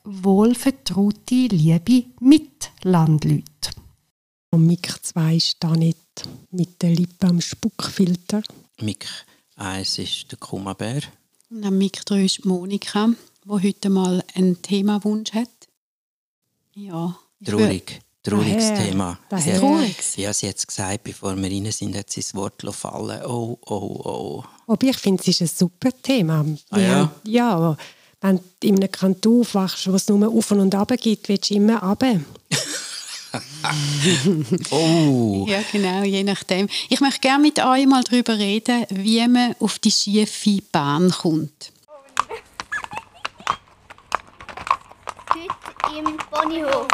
wohlvertraute, liebe Mitlandleute. Am Mic 2 stehe ich mit der Lippe am Spuckfilter. Mic 1 ist der Kummerbär. Und am Mic 3 ist Monika, die heute mal einen Themawunsch hat. Ja. Trauriges Thema. Das ist traurig. Ja, sie hat es gesagt, bevor wir rein sind, hat sie das Wort fallen. Oh. Aber ich finde, es ist ein super Thema. Ja? Ja, wenn du in einem Kanton aufwachst, wo es nur auf und runter gibt, willst du immer runter. Oh. Ja, genau, je nachdem. Ich möchte gerne mit euch mal darüber reden, wie man auf die schiefe Bahn kommt. Heute im Ponyhof.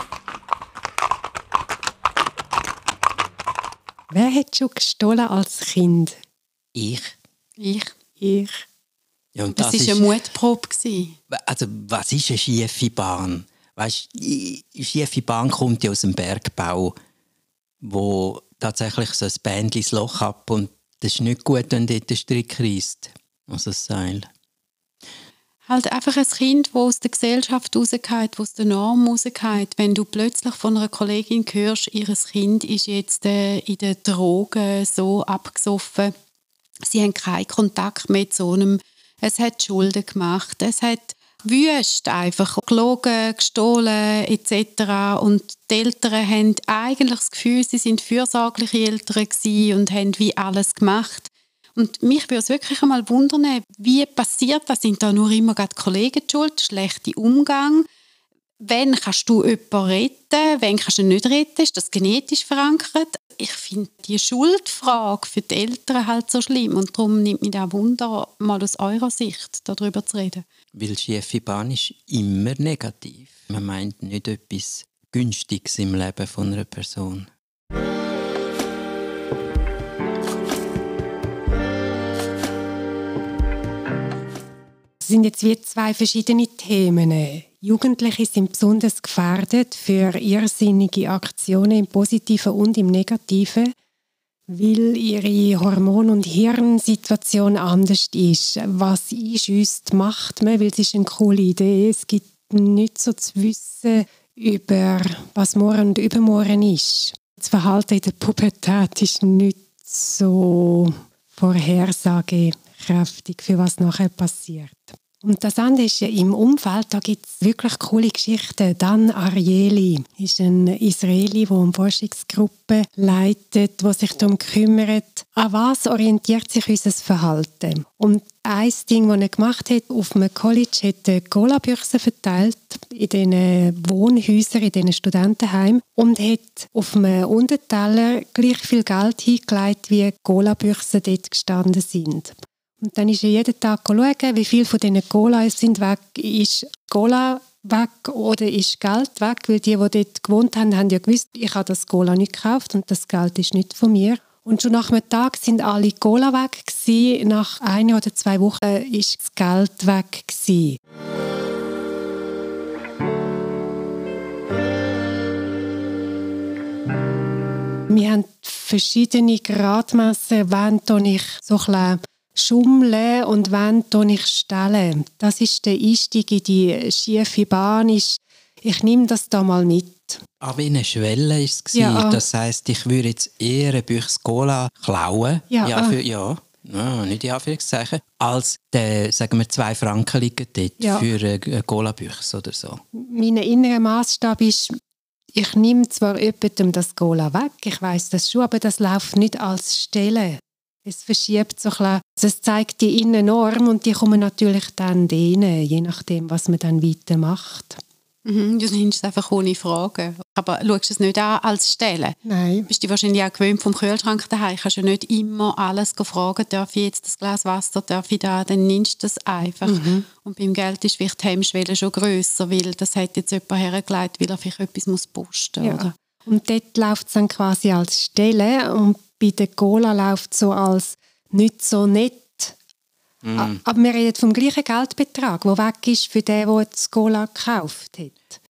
Wer hat schon gestohlen als Kind? Ich. Ich. Ja, und Das war eine Mutprobe. Also, was ist eine schiefe Bahn? Weißt, die schiefe Bahn kommt ja aus dem Bergbau, wo tatsächlich so ein Bändchen das Loch ab und das ist nicht gut, wenn dort der Strick reisst. Also das Seil. Halt einfach ein Kind, das aus der Gesellschaft rausgeht, das aus der Norm rausgeht. Wenn du plötzlich von einer Kollegin hörst, ihr Kind ist jetzt in den Drogen so abgesoffen, sie haben keinen Kontakt mehr zu einem, es hat Schulden gemacht, es hat wüst einfach gelogen, gestohlen etc. Und die Eltern haben eigentlich das Gefühl, sie sind fürsorgliche Eltern gewesen und haben wie alles gemacht. Und mich würde es wirklich einmal wundern, wie passiert das? Sind da nur immer gerade Kollegen die schuld, schlechter Umgang? Wann kannst du jemanden retten? Wann kannst du ihn nicht retten? Ist das genetisch verankert? Ich finde die Schuldfrage für die Eltern halt so schlimm. Und darum nimmt mich auch Wunder, mal aus eurer Sicht darüber zu reden. Weil schiefe Bahn ist immer negativ. Man meint nicht etwas Günstiges im Leben von einer Person. Es sind jetzt wie zwei verschiedene Themen. Jugendliche sind besonders gefährdet für irrsinnige Aktionen im Positiven und im Negativen, weil ihre Hormon- und Hirnsituation anders ist. Was einschüsst, macht man, weil es ist eine coole Idee. Es gibt nichts so zu wissen über was morgen und übermorgen ist. Das Verhalten in der Pubertät ist nicht so vorhersagekräftig, für was nachher passiert. Und das andere ist ja im Umfeld, da gibt es wirklich coole Geschichten. Dan Ariely ist ein Israeli, der eine Forschungsgruppe leitet, die sich darum kümmert, an was orientiert sich unser Verhalten. Und ein Ding, das er gemacht hat, auf einem College hat er Cola-Büchsen verteilt in diesen Wohnhäusern, in diesen Studentenheimen und hat auf einem Unterteller gleich viel Geld hingelegt, wie Cola-Büchsen dort gestanden sind. Und dann ist er jeden Tag schauen, wie viel von diesen Cola sind weg. Ist Cola weg oder ist Geld weg? Weil die dort gewohnt haben, haben ja gewusst, ich habe das Cola nicht gekauft und das Geld ist nicht von mir. Und schon nach einem Tag sind alle Cola weg gewesen. Nach 1 oder 2 Wochen ist das Geld weg gewesen. Wir haben verschiedene Gradmesser, wann ich so ein schummeln und wann ich stelle. Das ist der Einstieg in die schiefe Bahn. Ich nehme das da mal mit. Aber in einer Schwelle war es. Ja. Das heisst, ich würde jetzt eher ein Büchs Cola klauen. Nicht in Anführungszeichen. Als sagen wir 2 Franken liegen dort für eine Cola-Büchse oder so. Mein innerer Massstab ist, ich nehme zwar jemandem das Cola weg, ich weiss das schon, aber das läuft nicht als Stelle. Es verschiebt so ein bisschen. Es zeigt die Innennorm und die kommen natürlich dann denen, je nachdem, was man dann weitermacht. Du nimmst es einfach ohne Fragen. Aber schaust es nicht an als Stelle? Nein. Bist du wahrscheinlich auch gewöhnt vom Kühlschrank daheim. Kannst du nicht immer alles fragen, darf ich jetzt das Glas Wasser, darf ich da? Dann nimmst du das einfach. Und beim Geld ist vielleicht die Hemmschwelle schon grösser, weil das hat jetzt jemand hergelegt, weil er vielleicht etwas posten muss. Oder? Und dort läuft es dann quasi als Stelle und bei der Cola läuft es so als nicht so nett. Aber wir reden vom gleichen Geldbetrag, der weg ist für den, der das Cola gekauft hat.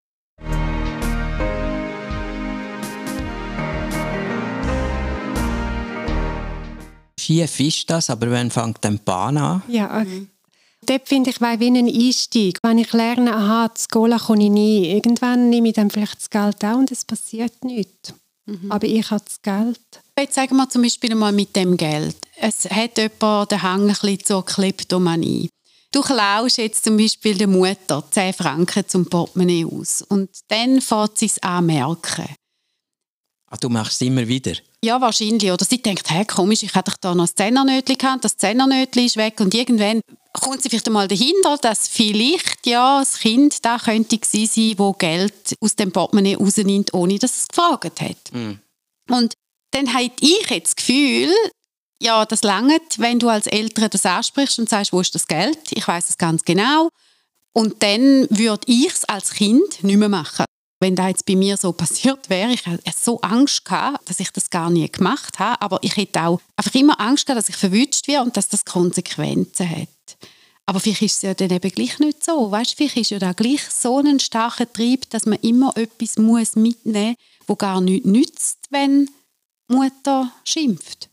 Schief ist das, aber wann fängt dann die Bahn an? Ja, Dort finde ich, wie ein Einstieg. Wenn ich lerne, aha, das Cola kann ich nie, irgendwann nehme ich dann vielleicht das Geld auch und es passiert nichts. Aber ich habe das Geld. Jetzt sagen wir zum Beispiel mal mit dem Geld. Es hat jemand den Hang ein bisschen zur Kleptomanie. Du klaust jetzt zum Beispiel der Mutter 10 Franken zum Portemonnaie aus und dann fährt sie es an merken. Du machst es immer wieder? Ja, wahrscheinlich. Oder sie denkt, hey, komisch, ich hätte da noch ein Zehnernötchen gehabt, das Zehnernötchen ist weg und irgendwann kommt sie vielleicht einmal dahinter, dass vielleicht das Kind da könnte gewesen sein, das Geld aus dem Portemonnaie rausnimmt, ohne dass es gefragt hat. Und dann habe ich jetzt das Gefühl, ja, das langt, wenn du als Eltern das ansprichst und sagst, wo ist das Geld? Ich weiss es ganz genau. Und dann würde ich es als Kind nicht mehr machen. Wenn das jetzt bei mir so passiert wäre, ich hatte so Angst gehabt, dass ich das gar nie gemacht habe, aber ich hätte auch einfach immer Angst gehabt, dass ich verwünscht werde und dass das Konsequenzen hat. Aber vielleicht ist es ja dann eben gleich nicht so. Weißt, vielleicht ist ja da gleich so ein starker Trieb, dass man immer etwas mitnehmen muss, das gar nichts nützt, wenn die Mutter schimpft.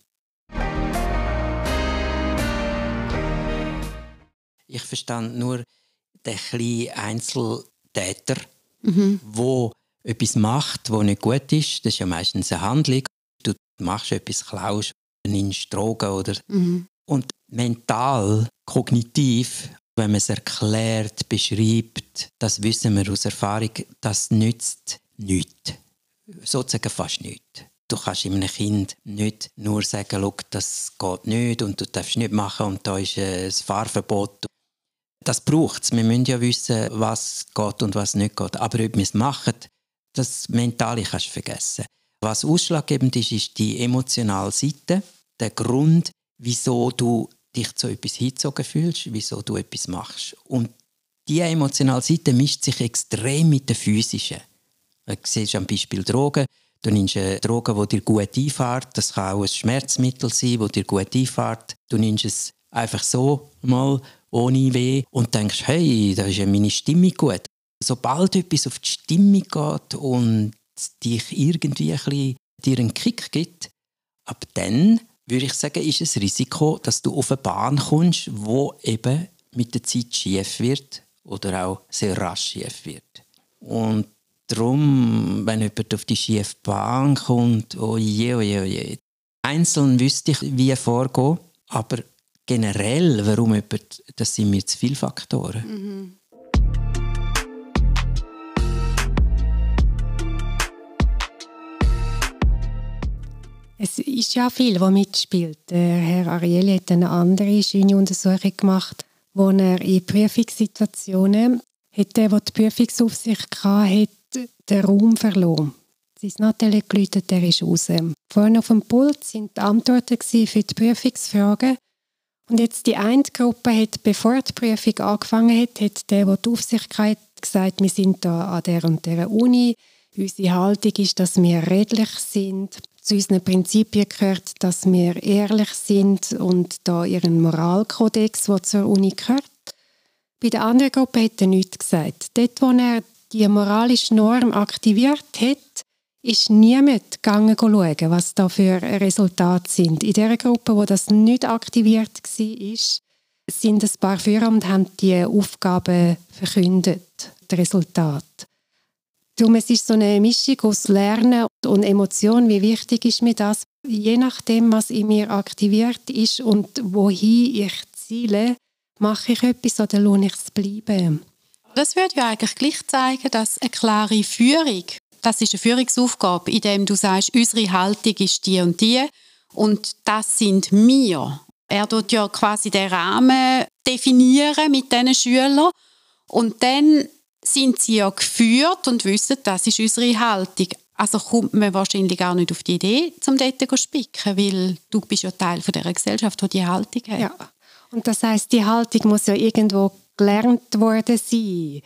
Ich verstand nur den kleinen Einzeltäter, wo etwas macht, was nicht gut ist. Das ist ja meistens eine Handlung. Du machst etwas, klaust, nimmst Drogen oder... Und mental, kognitiv, wenn man es erklärt, beschreibt, das wissen wir aus Erfahrung, das nützt nichts. Sozusagen fast nichts. Du kannst einem Kind nicht nur sagen, schau, das geht nicht und du darfst nicht machen und da ist ein Fahrverbot. Das braucht es. Wir müssen ja wissen, was geht und was nicht geht. Aber ob wir es machen, das Mentale kannst du vergessen. Was ausschlaggebend ist, ist die emotionale Seite, der Grund, wieso du dich zu etwas hingezogen fühlst, wieso du etwas machst. Und diese emotionale Seite mischt sich extrem mit der physischen. Du siehst am Beispiel Drogen. Du nimmst eine Droge, die dir gut einfährt. Das kann auch ein Schmerzmittel sein, das dir gut einfährt. Du nimmst es einfach so mal ohne weh und denkst, hey, da ist ja meine Stimmung gut. Sobald etwas auf die Stimmung geht und dich irgendwie ein bisschen dir einen Kick gibt, ab dann würde ich sagen, ist es ein Risiko, dass du auf eine Bahn kommst, wo eben mit der Zeit schief wird oder auch sehr rasch schief wird. Und darum, wenn jemand auf die schiefe Bahn kommt, oh je. Einzeln wüsste ich, wie vorgehen, aber generell, warum jemand, das sind mir zu viele Faktoren. Es ist ja viel, was mitspielt. Herr Ariely hat eine andere schöne Untersuchung gemacht, wo er in Prüfungssituationen wo die Prüfungsaufsicht hatte, den Raum verloren. Sein Nathalie geläutet, der ist raus. Vorne auf dem Pult waren die Antworten für die Prüfungsfragen. Und jetzt die eine Gruppe hat, bevor die Prüfung angefangen hat der die Aufsicht hatte, gesagt, wir sind da an der und der Uni. Unsere Haltung ist, dass wir redlich sind. Zu unseren Prinzipien gehört, dass wir ehrlich sind und da ihren Moralkodex, der zur Uni gehört. Bei der anderen Gruppe hat er nichts gesagt. Dort, wo er die moralische Norm aktiviert hat, ist niemand gegangen schauen, was da für Resultate sind. In der Gruppe, wo das nicht aktiviert war, sind ein paar Führer und haben die Aufgaben verkündet, das Resultat. Darum, es ist so eine Mischung aus Lernen und Emotion. Wie wichtig ist mir das? Je nachdem, was in mir aktiviert ist und wohin ich ziele, mache ich etwas oder lohne ich es bleiben. Das würde ja eigentlich gleich zeigen, dass eine klare Führung, das ist eine Führungsaufgabe, indem du sagst, unsere Haltung ist die und das sind wir. Er tut ja quasi den Rahmen definieren mit diesen Schülern und dann sind sie ja geführt und wissen, das ist unsere Haltung. Also kommt man wahrscheinlich gar nicht auf die Idee, um dort zu spicken, weil du bist ja Teil von dieser Gesellschaft, die diese Haltung hat. Ja. Und das heisst, die Haltung muss ja irgendwo gelernt worden sein.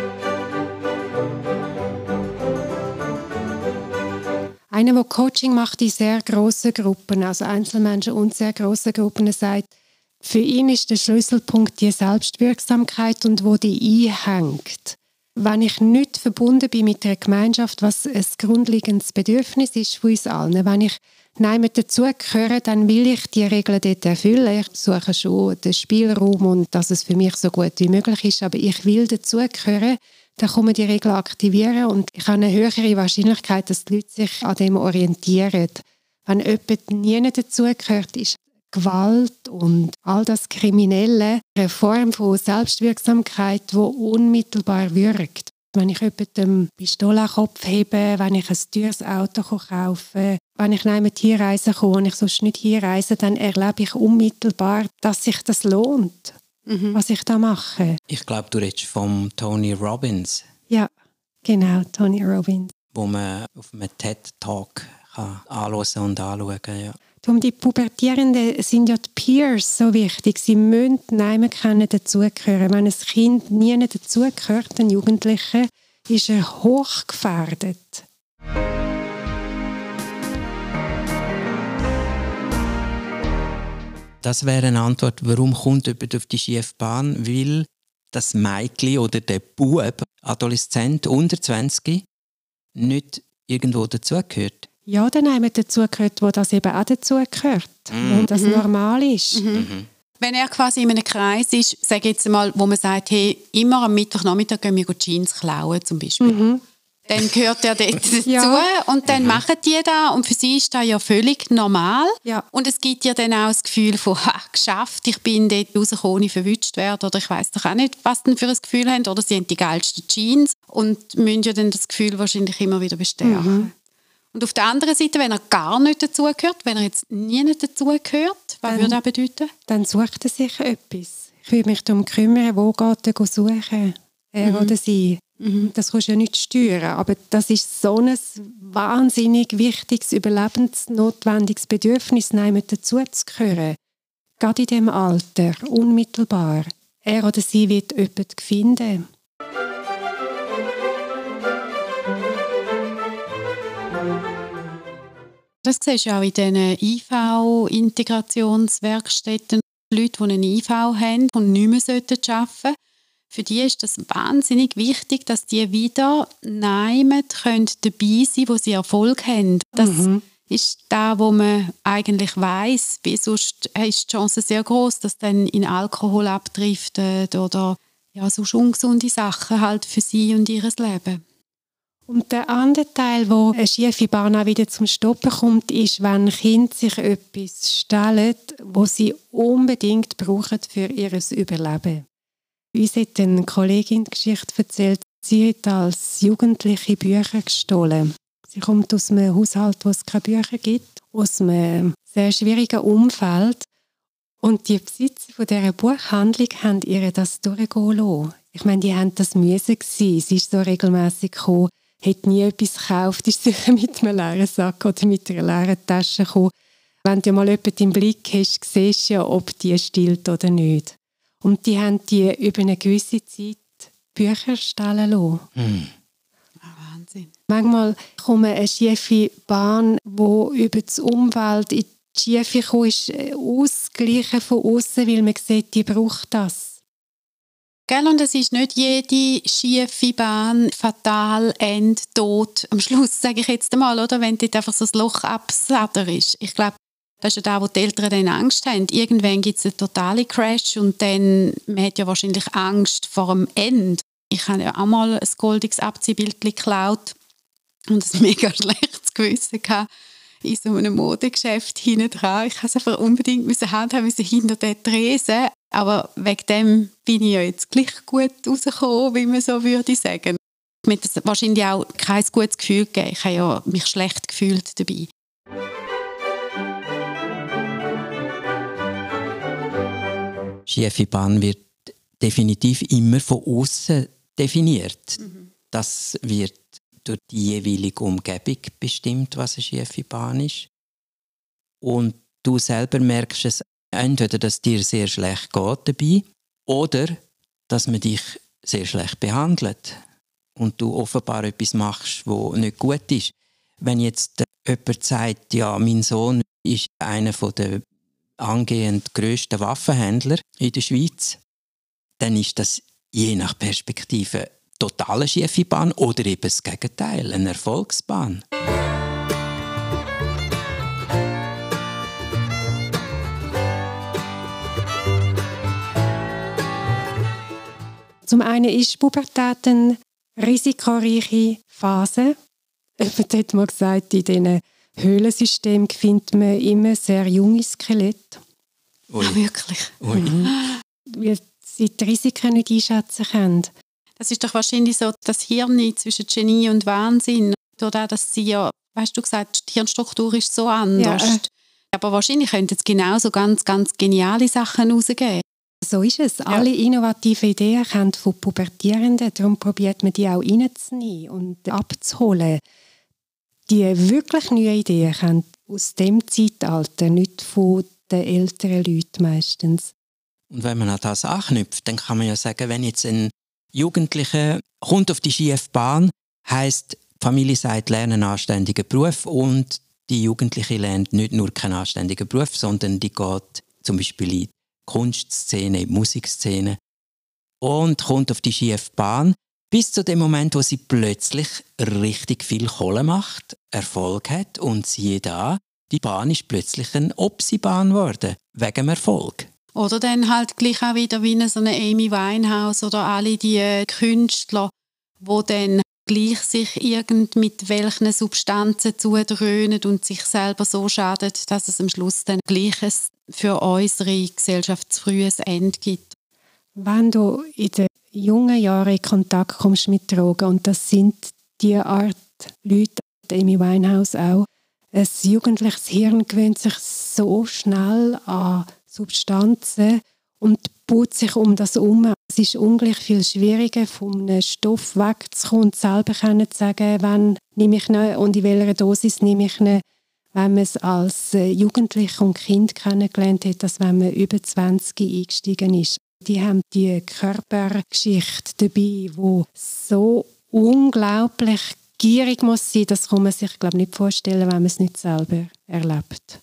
Einer, der Coaching macht in sehr grossen Gruppen, also Einzelmenschen und sehr grossen Gruppen, sagt, für ihn ist der Schlüsselpunkt die Selbstwirksamkeit und wo die einhängt. wenn ich nicht verbunden bin mit einer Gemeinschaft, was ein grundlegendes Bedürfnis ist von uns allen, wenn ich niemand dazugehöre, dann will ich die Regeln dort erfüllen. Ich suche schon den Spielraum und dass es für mich so gut wie möglich ist, aber ich will dazugehören, dann kann man die Regeln aktivieren und ich habe eine höhere Wahrscheinlichkeit, dass die Leute sich an dem orientieren. Wenn jemand nie dazugehört, ist Gewalt und all das Kriminelle eine Form von Selbstwirksamkeit, die unmittelbar wirkt. Wenn ich jemandem eine Pistole an den Kopf hebe, wenn ich ein teures Auto kaufe, wenn ich nicht hinreisen kann und ich sonst nicht hinreise, dann erlebe ich unmittelbar, dass sich das lohnt, was ich da mache. Ich glaube, du redest vom Tony Robbins. Ja, genau, Tony Robbins. Wo man auf einem TED-Talk anhören und anschauen kann. Ja. Darum die Pubertierenden sind ja die Peers so wichtig. Sie müssen niemand dazugehören. Wenn ein Kind nie dazugehört, ein Jugendlicher, ist er hochgefährdet. Das wäre eine Antwort, warum kommt jemand auf die schiefe Bahn? Weil das Mädchen oder der Bub, Adoleszent unter 20, nicht irgendwo dazugehört. Ja, dann jemand dazugehört, wo das eben auch dazugehört. Und das normal ist. Wenn er quasi in einem Kreis ist, sage jetzt mal, wo man sagt, hey, immer am Mittwochnachmittag gehen wir Jeans klauen zum Beispiel. Dann gehört er dort dazu und dann machen die das und für sie ist das ja völlig normal. Ja. Und es gibt ja dann auch das Gefühl von, geschafft, ich bin dort rausgekommen, ohne verwünscht werden oder ich weiss doch auch nicht, was sie für ein Gefühl haben oder sie haben die geilsten Jeans und müssen ja dann das Gefühl wahrscheinlich immer wieder bestärken. Und auf der anderen Seite, wenn er gar nicht dazugehört, wenn er jetzt nie nicht dazugehört, was würde das bedeuten? Dann sucht er sich etwas. Ich würde mich darum kümmern, wo geht er suchen, er oder sie. Das kannst du ja nicht steuern, aber das ist so ein wahnsinnig wichtiges, überlebensnotwendiges Bedürfnis, niemand dazuzugehören. Gerade in diesem Alter, unmittelbar. Er oder sie wird jemanden finden. Das siehst du auch in diesen IV-Integrationswerkstätten. Leute, die einen IV haben und nicht mehr arbeiten sollten, für die ist das wahnsinnig wichtig, dass die wieder dabei sein können, wo sie Erfolg haben. Das ist da, wo man eigentlich weiss, weil sonst ist die Chance sehr groß, dass dann in Alkohol abdriftet oder ja, sonst ungesunde Sachen halt für sie und ihr Leben. Und der andere Teil, wo eine schiefe Bahn auch wieder zum Stoppen kommt, ist, wenn Kinder sich etwas stellen, was sie unbedingt brauchen für ihr Überleben. Uns hat eine Kollegin die Geschichte erzählt, sie hat als Jugendliche Bücher gestohlen. Sie kommt aus einem Haushalt, wo es keine Bücher gibt, aus einem sehr schwierigen Umfeld. Und die Besitzer von dieser Buchhandlung haben ihr das durchgehen lassen. Ich meine, die haben das müssen gewesen. Sie ist so regelmässig gekommen, hat nie etwas gekauft, ist sicher mit einem leeren Sack oder mit einer leeren Tasche gekommen. Wenn du mal jemanden im Blick hast, siehst du ja, ob die stillt oder nicht. Und die haben die über eine gewisse Zeit Bücher stellen lassen. Wahnsinn. Manchmal kommt eine schiefe Bahn, die über das Umfeld in die Schiefe kommt, ist ausgleichen von außen, weil man sieht, die braucht das. Gell? Und es ist nicht jede schiefe Bahn fatal, tot. Am Schluss, sage ich jetzt einmal, oder? Wenn dort einfach so ein Loch absader ist. Ich glaube, das ist ja da, wo die Eltern dann Angst haben. Irgendwann gibt es einen totalen Crash und dann man hat ja wahrscheinlich Angst vor dem Ende. Ich habe ja auch mal ein goldiges Abziehbild geklaut und ein mega schlechtes Gewissen gehabt in so einem Modegeschäft hinten dran. Ich musste es einfach unbedingt handhaben, hinter den Tresen. Aber wegen dem bin ich ja jetzt gleich gut rausgekommen, wie man so würde sagen. Mir hat das wahrscheinlich auch kein gutes Gefühl gegeben. Ich habe ja mich schlecht gefühlt dabei. Schiefe Bahn wird definitiv immer von außen definiert. Das wird durch die jeweilige Umgebung bestimmt, was eine schiefe Bahn ist. Und du selber merkst es entweder, dass dir sehr schlecht geht dabei oder dass man dich sehr schlecht behandelt und du offenbar etwas machst, was nicht gut ist. Wenn jetzt jemand sagt, ja, mein Sohn ist einer der angehend grössten Waffenhändler in der Schweiz, dann ist das je nach Perspektive totale schiefe Bahn oder eben das Gegenteil, eine Erfolgsbahn? Zum einen ist Pubertät eine risikoreiche Phase. Jemand hat mal gesagt, in diesen Höhlensystemen findet man immer sehr junge Skelette. Ui. Ja, wirklich. Ui. Weil sie die Risiken nicht einschätzen können. Das ist doch wahrscheinlich so das Hirn zwischen Genie und Wahnsinn. Dadurch, dass sie ja, weißt du gesagt, die Hirnstruktur ist so anders. Ja, Aber wahrscheinlich könnten es genauso ganz, ganz geniale Sachen rausgeben. So ist es. Alle innovativen Ideen kommen von Pubertierenden. Darum probiert man die auch reinzunehmen und abzuholen. Die wirklich neuen Ideen kommen aus dem Zeitalter, nicht von den älteren Leuten meistens. Und wenn man an das anknüpft, dann kann man ja sagen, wenn jetzt ein Jugendlicher kommt auf die schiefe Bahn, heisst, die Familie sagt, lerne einen anständigen Beruf und die Jugendliche lernt nicht nur keinen anständigen Beruf, sondern die geht zum Beispiel in die Kunstszene, in die Musikszene und kommt auf die schiefe Bahn bis zu dem Moment, wo sie plötzlich richtig viel Kohle macht, Erfolg hat und siehe da, die Bahn ist plötzlich eine Opsi-Bahn geworden, wegen dem Erfolg. Oder dann halt gleich auch wieder wie so eine Amy Winehouse oder alle die Künstler, die dann gleich sich mit welchen Substanzen zudröhnen und sich selber so schadet, dass es am Schluss dann gleiches für unsere Gesellschaft zu frühes Ende gibt. Wenn du in den jungen Jahren in Kontakt kommst mit Drogen, und das sind die Art Leute, Amy Winehouse auch, ein jugendliches Hirn gewöhnt sich so schnell an Substanzen und baut sich um das herum. Es ist ungleich viel schwieriger, von einem Stoff wegzukommen und selber zu sagen, wann nehme ich ihn und in welcher Dosis nehme ich ihn, wenn man es als Jugendlicher und Kind kennengelernt hat, als wenn man über 20 eingestiegen ist. Die haben die Körpergeschichte dabei, die so unglaublich gierig muss sein, das kann man sich, glaube ich, nicht vorstellen, wenn man es nicht selber erlebt.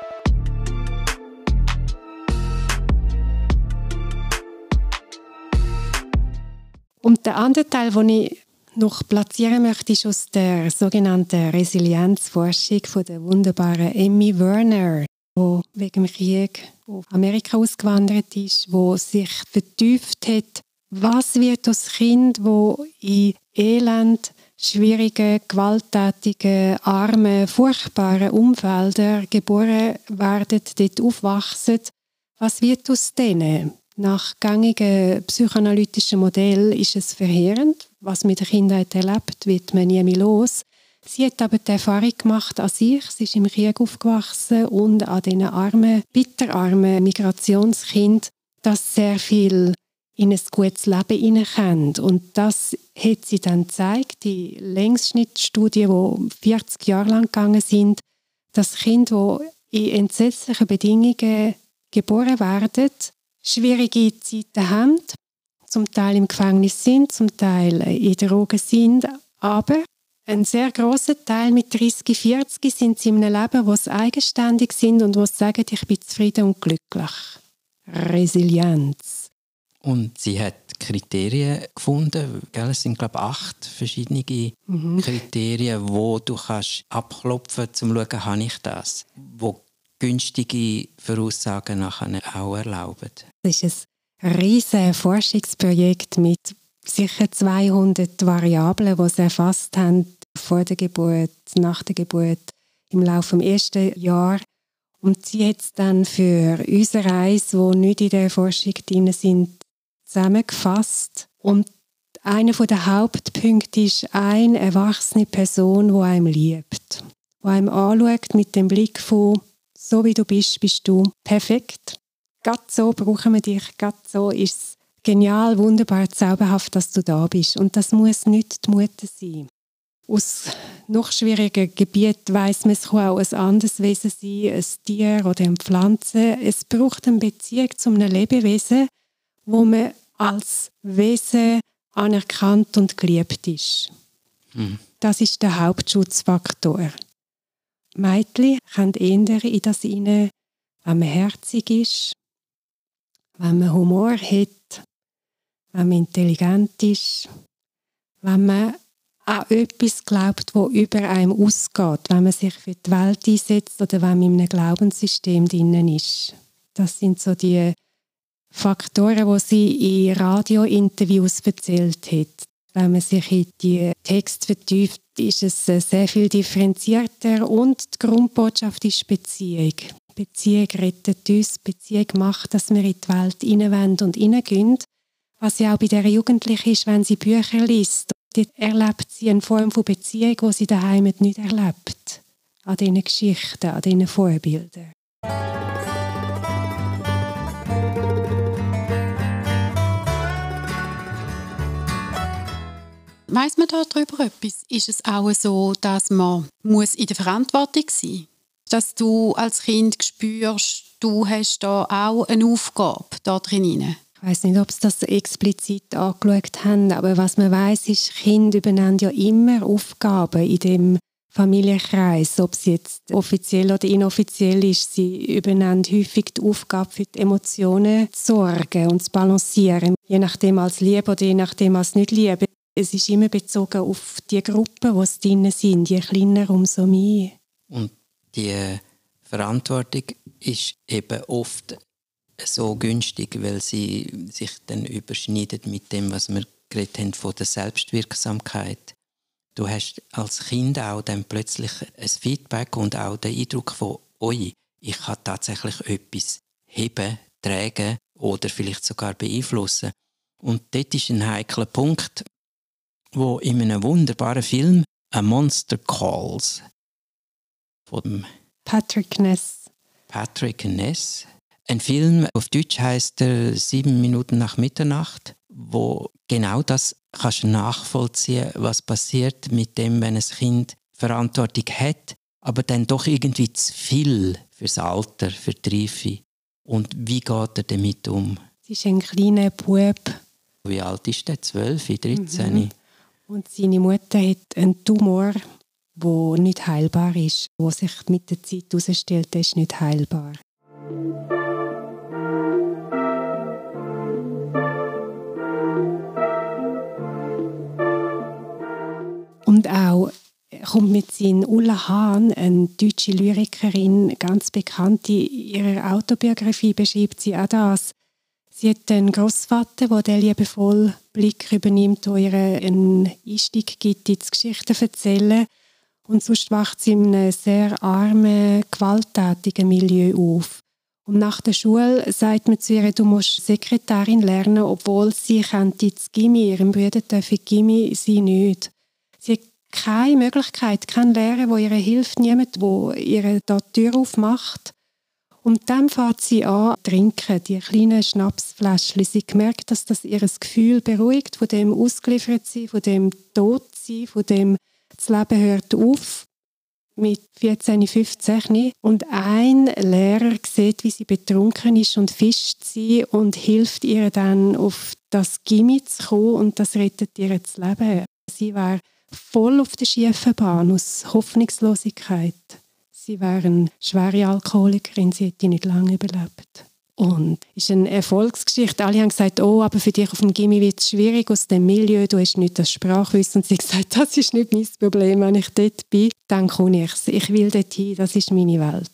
Und der andere Teil, den ich noch platzieren möchte, ist aus der sogenannten Resilienzforschung von der wunderbaren Emmy Werner, die wegen dem Krieg auf Amerika ausgewandert ist, die sich vertieft hat, was wird aus Kind, wo in Elend, schwierigen, gewalttätigen, armen, furchtbaren Umfeldern geboren werden, dort aufwachsen, was wird aus denen? Nach gängigen psychoanalytischen Modellen ist es verheerend. Was mit der Kindheit erlebt, wird man nie mehr los. Sie hat aber die Erfahrung gemacht an sich. Sie ist im Krieg aufgewachsen und an diesen armen, bitterarmen Migrationskindern, dass sehr viel in ein gutes Leben hineinkommt. Und das hat sie dann gezeigt, die Längsschnittstudien, die 40 Jahre lang gegangen sind, dass Kinder, die in entsetzlichen Bedingungen geboren werden, schwierige Zeiten haben, zum Teil im Gefängnis sind, zum Teil in Drogen sind, aber ein sehr grosser Teil mit 30, 40 sind sie in einem Leben, wo sie eigenständig sind und wo sie sagen, ich bin zufrieden und glücklich. Resilienz. Und sie hat Kriterien gefunden, gell? Es sind, glaube ich, 8 verschiedene Kriterien, wo du kannst abklopfen kannst, um zu schauen, habe ich das, wo günstige Voraussagen nachher auch erlauben. Das ist ein riesiges Forschungsprojekt mit sicher 200 Variablen, die sie erfasst haben, vor der Geburt, nach der Geburt, im Laufe des ersten Jahres. Und sie hat es dann für unsere Reise, die nicht in der Forschung drin sind, zusammengefasst. Und einer der Hauptpunkte ist eine erwachsene Person, die einem liebt. Die einem anschaut mit dem Blick von «So wie du bist, bist du perfekt. Gerade so brauchen wir dich. Gerade so ist es genial, wunderbar, zauberhaft, dass du da bist.» Und das muss nicht die Mutter sein. Aus noch schwierigen Gebieten weiss man, es kann auch ein anderes Wesen sein, ein Tier oder eine Pflanze. Es braucht eine Beziehung zu einem Lebewesen, wo man als Wesen anerkannt und geliebt ist. Das ist der Hauptschutzfaktor. Mädchen können eher in das hinein, wenn man herzig ist, wenn man Humor hat, wenn man intelligent ist, wenn man an etwas glaubt, das über einem ausgeht, wenn man sich für die Welt einsetzt oder wenn man in einem Glaubenssystem drin ist. Das sind so die Faktoren, die sie in Radiointerviews erzählt hat. Wenn man sich in die Texte vertieft, ist es sehr viel differenzierter und die Grundbotschaft ist Beziehung. Beziehung rettet uns, Beziehung macht, dass wir in die Welt hineinwollen und hineingehen. Was ja auch bei der Jugendlichen ist, wenn sie Bücher liest, dort erlebt sie eine Form von Beziehung, die sie daheim nicht erlebt. An diesen Geschichten, an diesen Vorbildern. Weiss man darüber etwas? Ist es auch so, dass man in der Verantwortung sein muss? Dass du als Kind spürst, du hast da auch eine Aufgabe da drin? Ich weiss nicht, ob sie das explizit angeschaut haben, aber was man weiss, ist, Kinder übernehmen ja immer Aufgaben in dem Familienkreis. Ob es jetzt offiziell oder inoffiziell ist, sie übernehmen häufig die Aufgabe, für die Emotionen zu sorgen und zu balancieren. Je nachdem als Liebe oder je nachdem als nicht Liebe. Es ist immer bezogen auf die Gruppen, die drin sind, je kleiner, umso mehr. Und die Verantwortung ist eben oft so günstig, weil sie sich dann überschneidet mit dem, was wir geredet haben, von der Selbstwirksamkeit. Du hast als Kind auch dann plötzlich ein Feedback und auch den Eindruck von, oi, ich kann tatsächlich etwas heben, tragen oder vielleicht sogar beeinflussen. Und dort ist ein heikler Punkt, wo in einem wunderbaren Film «A Monster Calls» von Patrick Ness. Ein Film, auf Deutsch heisst er 7 Minuten nach Mitternacht, wo genau das kannst du nachvollziehen, was passiert mit dem, wenn ein Kind Verantwortung hat, aber dann doch irgendwie zu viel fürs Alter, für die Reife. Und wie geht er damit um? Es ist ein kleiner Bub. Wie alt ist der? 12, 13? Mhm. Und seine Mutter hat einen Tumor, der nicht heilbar ist, der sich mit der Zeit herausstellt, der ist nicht heilbar. Und auch kommt mit seinen Ulla Hahn, eine deutsche Lyrikerin, ganz bekannt, in ihrer Autobiografie beschreibt sie auch das. Sie hat einen Grossvater, der den liebevollen Blick übernimmt, der ihr einen Einstieg gibt ins Geschichtenverzählen. Und sonst wacht sie in einem sehr armen, gewalttätigen Milieu auf. Und nach der Schule sagt man zu ihr, du musst Sekretärin lernen, obwohl sie ins Gymi, ihrem Bruder dürfen Gymi, sie nicht. Sie hat keine Möglichkeit, kein Lehrer, der ihr hilft, niemand, der ihr die Tür aufmacht. Und dann fängt sie an zu trinken, die kleinen Schnapsfläschchen. Sie merkt, dass das ihr Gefühl beruhigt, von dem ausgeliefert sein, von dem tot sein, von dem das Leben hört auf. Mit 14, 15. Und ein Lehrer sieht, wie sie betrunken ist und fischt sie und hilft ihr dann, auf das Gymi zu kommen und das rettet ihr das Leben. Sie war voll auf der schiefen Bahn aus Hoffnungslosigkeit. Sie war eine schwere Alkoholikerin, sie hätte nicht lange überlebt. Und es ist eine Erfolgsgeschichte. Alle haben gesagt, oh, aber für dich auf dem Gymi wird es schwierig aus dem Milieu, du hast nicht das Sprachwissen. Und sie hat gesagt, das ist nicht mein Problem, wenn ich dort bin, dann komme ich. Ich will dort hin, das ist meine Welt.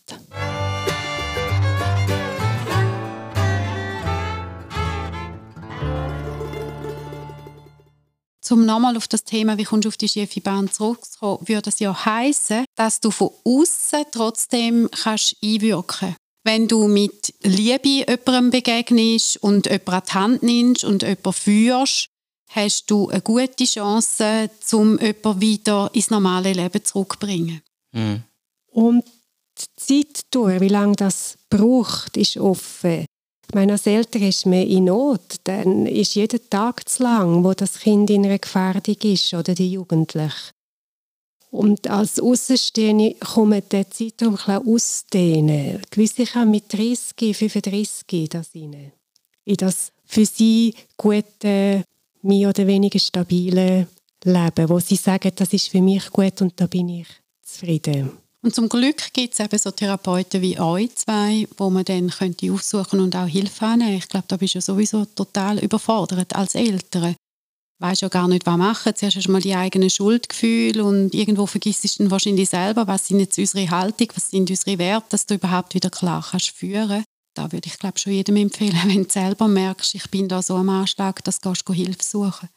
Um nochmal auf das Thema, wie kommst du auf die schiefe Bahn zurückzukommen, würde es ja heissen, dass du von außen trotzdem kannst einwirken. Wenn du mit Liebe jemandem begegnest und jemanden an die Hand nimmst und jemanden führst, hast du eine gute Chance, um jemanden wieder ins normale Leben zurückzubringen. Mhm. Und die Zeitdauer, wie lange das braucht, ist offen. Ich meine, als Eltern ist man in Not, dann ist jeder Tag zu lang, wo das Kind in einer Gefährdung ist oder die Jugendliche. Und als Aussenstehende kommen der Zeitraum ein bisschen ausdehnen. Gewisse kommen mit 30, 35 das rein. In das für sie gute, mehr oder weniger stabile Leben, wo sie sagen, das ist für mich gut und da bin ich zufrieden. Und zum Glück gibt es eben so Therapeuten wie euch zwei, wo man dann könnte aufsuchen und auch Hilfe annehmen. Ich glaube, da bist du sowieso total überfordert als Eltern. weisst ja gar nicht, was machen. Zuerst hast du mal die eigenen Schuldgefühle und irgendwo vergisst du dann wahrscheinlich selber, was sind jetzt unsere Haltung, was sind unsere Werte, dass du überhaupt wieder klar kannst führen. Da würde ich, glaube schon jedem empfehlen, wenn du selber merkst, ich bin da so am Anschlag, dass du Hilfe suchen.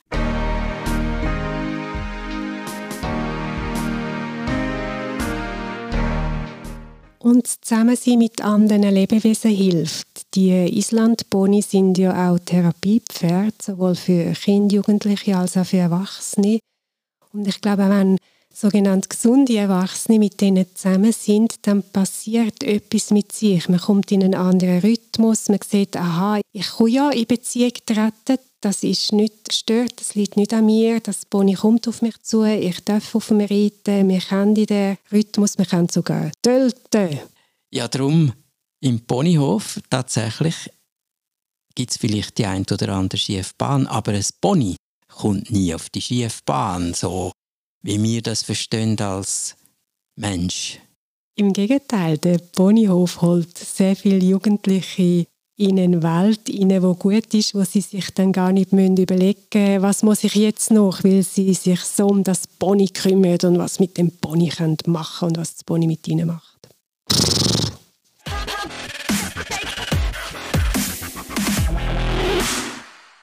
Und das Zusammensein mit anderen Lebewesen hilft. Die Islandboni sind ja auch Therapiepferde, sowohl für Kinder, Jugendliche als auch für Erwachsene. Und ich glaube, wenn sogenannte gesunde Erwachsene mit denen zusammen sind, dann passiert etwas mit sich. Man kommt in einen anderen Rhythmus, man sieht, aha, ich kann ja in Beziehung treten, das ist nicht gestört, das liegt nicht an mir, das Pony kommt auf mich zu, ich darf auf ihn reiten, wir kennen den Rhythmus, wir können sogar töten. Ja, darum im Ponyhof tatsächlich gibt es vielleicht die ein oder andere Schiefbahn, aber ein Pony kommt nie auf die Schiefbahn, so wie wir das verstehen als Mensch. Im Gegenteil, der Ponyhof holt sehr viele Jugendliche in eine Welt rein, die gut ist, wo sie sich dann gar nicht überlegen müssen, was muss ich jetzt noch, weil sie sich so um das Pony kümmern und was mit dem Pony machen können und was das Pony mit ihnen macht.